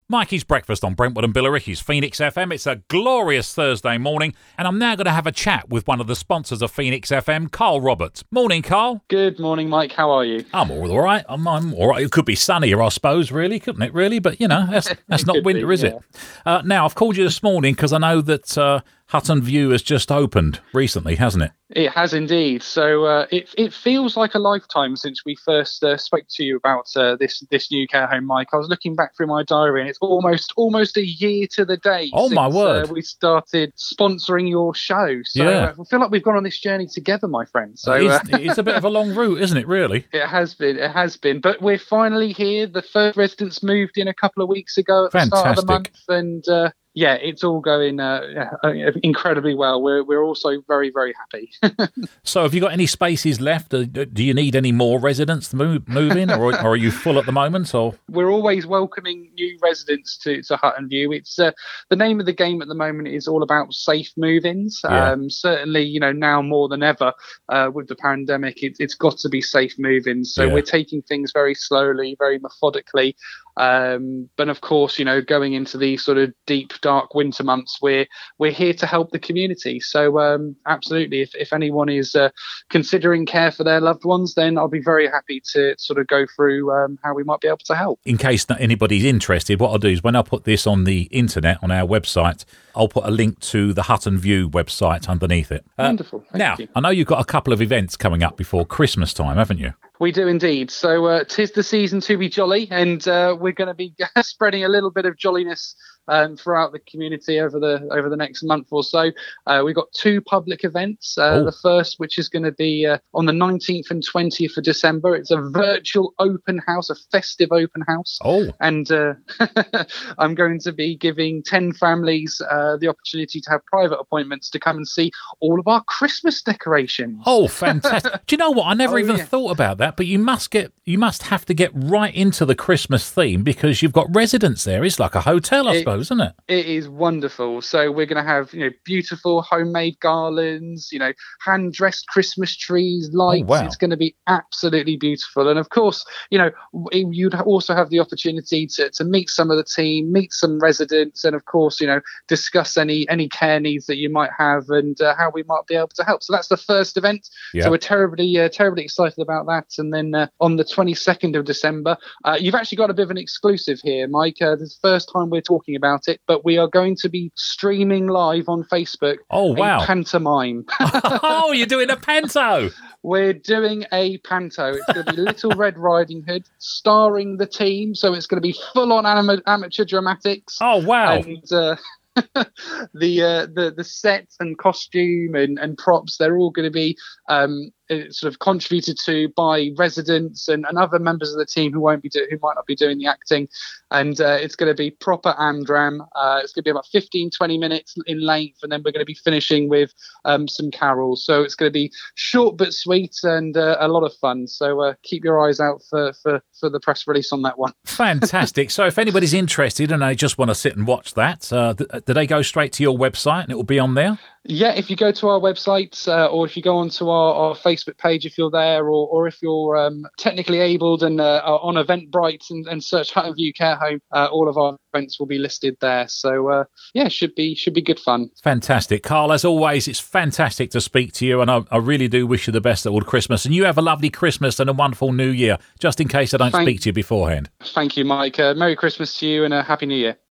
Mikey's Breakfast on Brentwood and Billericay's Phoenix FM. It's a glorious Thursday morning, and I'm now going to have a chat with one of the sponsors of Phoenix FM, Carl Roberts. Morning, Carl. Good morning, Mike. How are you? I'm all right. I'm all right. It could be sunnier, I suppose, really, couldn't it, really? But, you know, that's not winter, is it? Now, I've called you this morning because I know that Hutton View has just opened recently, hasn't it? It has indeed. So it feels like a lifetime since we first spoke to you about this new care home, Mike. I was looking back through my diary, and it's almost a year to the day since my word. We started sponsoring your show. So I feel like we've gone on this journey together, my friend. So it's a bit of a long route, isn't it, really? It has been. But we're finally here. The first residents moved in a couple of weeks ago at the start of the month, and yeah, it's all going incredibly well. We're also very, very happy. So have you got any spaces left? Do you need any more residents to move in, or are you full at the moment? Or we're always welcoming new residents to Hutton View. It's the name of the game at the moment is all about safe move-ins. Yeah. Certainly, you know, now more than ever with the pandemic, it's got to be safe move-ins. So we're taking things very slowly, very methodically. But of course, you know, going into these sort of deep, dark winter months, we're here to help the community. So absolutely, if anyone is considering care for their loved ones, then I'll be very happy to sort of go through how we might be able to help. In case anybody's interested, what I'll do is when I put this on the internet, on our website, I'll put a link to the Hutton View website underneath it. Wonderful. Thank you. I know you've got a couple of events coming up before Christmas time, haven't you? We do indeed. So 'tis the season to be jolly, and we're going to be spreading a little bit of jolliness throughout the community over the next month or so. We've got two public events. The first, which is going to be on the 19th and 20th of December. It's a virtual open house, a festive open house. And I'm going to be giving 10 families the opportunity to have private appointments to come and see all of our Christmas decorations. Oh, fantastic. Do you know what? I never even thought about that, but you must have to get right into the Christmas theme because you've got residents there. It's like a hotel, I suppose, isn't it? It is wonderful. So we're going to have, you know, beautiful homemade garlands, you know, hand-dressed Christmas trees, lights. Oh, wow. It's going to be absolutely beautiful. And of course, you know, you'd also have the opportunity to meet some of the team, meet some residents, and of course, you know, discuss any care needs that you might have and how we might be able to help. So that's the first event. Yeah. So we're terribly excited about that. And then on the 22nd of December, you've actually got a bit of an exclusive here, Mike. This is the first time we're talking about it, but we are going to be streaming live on Facebook. Oh, wow. A pantomime. Oh, you're doing a panto. We're doing a panto. It's going to be Little Red Riding Hood starring the team. So it's going to be full on amateur dramatics. Oh, wow. And the set and costume and props, they're all going to be sort of contributed to by residents and other members of the team who might not be doing the acting, and it's going to be proper Amdram. It's going to be about 15-20 minutes in length, and then we're going to be finishing with some carols. So it's going to be short but sweet and a lot of fun. So keep your eyes out for the press release on that one. Fantastic. So if anybody's interested and they just want to sit and watch that, do they go straight to your website and it will be on there? Yeah, if you go to our website or if you go onto our Facebook page, if you're there, or if you're technically abled and are on Eventbrite and search Hutton View Care Home, all of our events will be listed there. So yeah, should be good fun. Fantastic. Carl, as always, it's fantastic to speak to you, and I really do wish you the best at Old Christmas, and you have a lovely Christmas and a wonderful New Year, just in case I don't speak to you beforehand. Thank you, Mike. Merry Christmas to you and a Happy New Year.